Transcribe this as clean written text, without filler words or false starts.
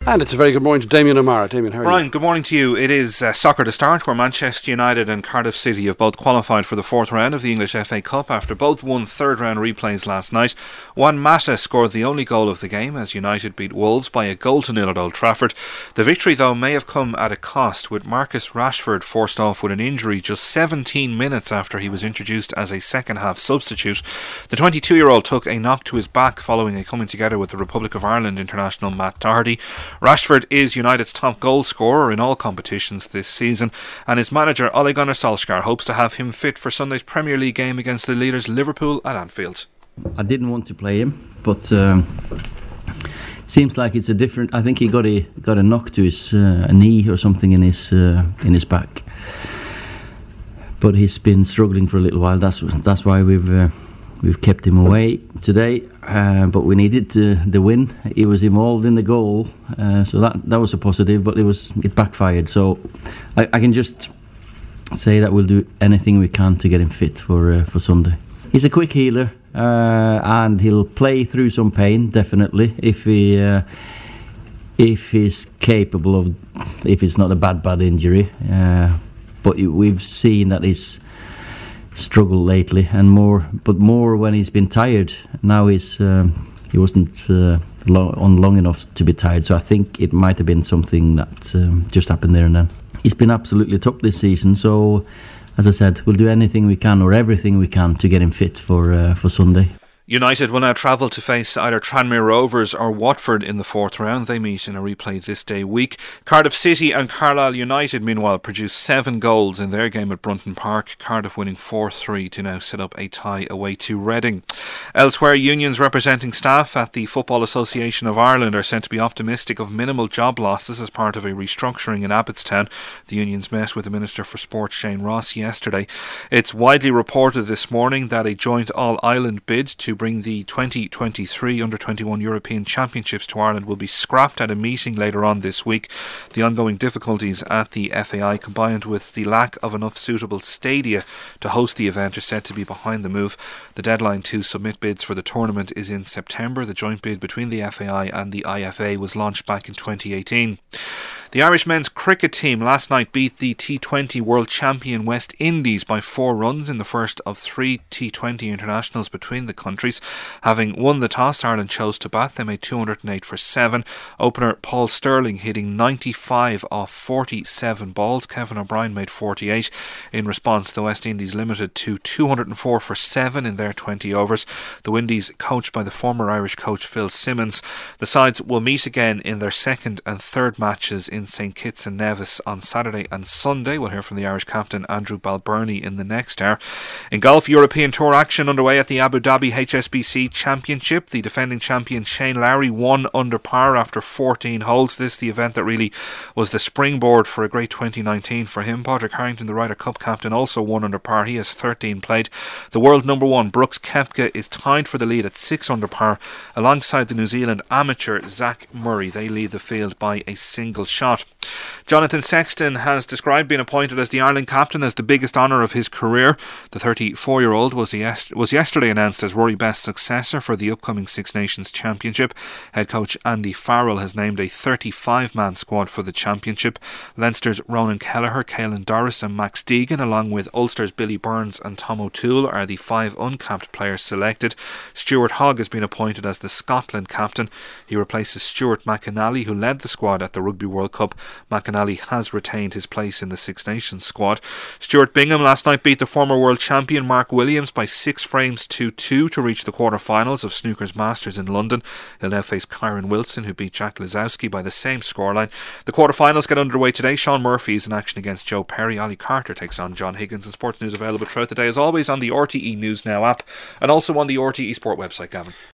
And it's a very good morning to Damien O'Mara. Damien, how are you? Brian, good morning to you. It is soccer to start, where Manchester United and Cardiff City have both qualified for the fourth round of the English FA Cup after both won third round replays last night. Juan Mata scored the only goal of the game as United beat Wolves by 1-0 at Old Trafford. The victory, though, may have come at a cost, with Marcus Rashford forced off with an injury just 17 minutes after he was introduced as a second half substitute. The 22-year-old took a knock to his back following a coming together with the Republic of Ireland international Matt Doherty. Rashford is United's top goal scorer in all competitions this season, and his manager Ole Gunnar Solskjaer hopes to have him fit for Sunday's Premier League game against the leaders Liverpool at Anfield. I didn't want to play him, but seems like it's a different. I think he got a knock to his knee or something in his back, but he's been struggling for a little while. That's why we've kept him away today, but we needed the win. He was involved in the goal, so that was a positive, but it backfired. So I can just say that we'll do anything we can to get him fit for Sunday. He's a quick healer, and he'll play through some pain, definitely, if he's capable of, if it's not a bad injury. But we've seen that he's struggled lately, and more when he's been tired. Now he wasn't long enough to be tired, so I think it might have been something that just happened there and then. He's been absolutely top this season, so as I said, we'll do anything we can or everything we can to get him fit for Sunday. United will now travel to face either Tranmere Rovers or Watford in the fourth round. They meet in a replay this day week. Cardiff City and Carlisle United, meanwhile, produced 7 goals in their game at Brunton Park. Cardiff winning 4-3 to now set up a tie away to Reading. Elsewhere, unions representing staff at the Football Association of Ireland are said to be optimistic of minimal job losses as part of a restructuring in Abbottstown. The unions met with the Minister for Sport, Shane Ross, yesterday. It's widely reported this morning that a joint all-Ireland bid to bring the 2023 Under-21 European Championships to Ireland will be scrapped at a meeting later on this week. The ongoing difficulties at the FAI, combined with the lack of enough suitable stadia to host the event, are said to be behind the move. The deadline to submit bids for the tournament is in September. The joint bid between the FAI and the IFA was launched back in 2018. The Irish men's cricket team last night beat the T20 world champion West Indies by 4 runs in the first of 3 T20 internationals between the countries. Having won the toss, Ireland chose to bat. They made 208 for 7. Opener Paul Sterling hitting 95 off 47 balls. Kevin O'Brien made 48. In response, the West Indies limited to 204 for 7 in their 20 overs. The Windies, coached by the former Irish coach Phil Simmons. The sides will meet again in their second and third matches in St Kitts and Nevis on Saturday and Sunday. We'll hear from the Irish captain Andrew Balbirnie in the next hour. In golf, European Tour action underway at the Abu Dhabi HSBC Championship. The defending champion Shane Lowry won under par after 14 holes. This the event that really was the springboard for a great 2019 for him. Padraig Harrington, the Ryder Cup captain, also won under par. He has 13 played. The world number 1 Brooks Koepka is tied for the lead at 6 under par alongside the New Zealand amateur Zach Murray. They lead the field by a single shot. Jonathan Sexton has described being appointed as the Ireland captain as the biggest honour of his career. The 34-year-old was yesterday announced as Rory Best's successor for the upcoming Six Nations Championship. Head coach Andy Farrell has named a 35-man squad for the championship. Leinster's Ronan Kelleher, Caelan Doris and Max Deegan, along with Ulster's Billy Burns and Tom O'Toole, are the 5 uncapped players selected. Stuart Hogg has been appointed as the Scotland captain. He replaces Stuart McInally, who led the squad at the Rugby World Cup. McInally has retained his place in the Six Nations squad. Stuart Bingham last night beat the former world champion Mark Williams by 6 frames to 2 to reach the quarter-finals of Snooker's Masters in London. He'll now face Kyron Wilson, who beat Jack Lisowski by the same scoreline. The quarter-finals get underway today. Sean Murphy is in action against Joe Perry. Ollie Carter takes on John Higgins. And sports news available throughout the day, as always, on the RTE News Now app and also on the RTE Sport website, Gavin.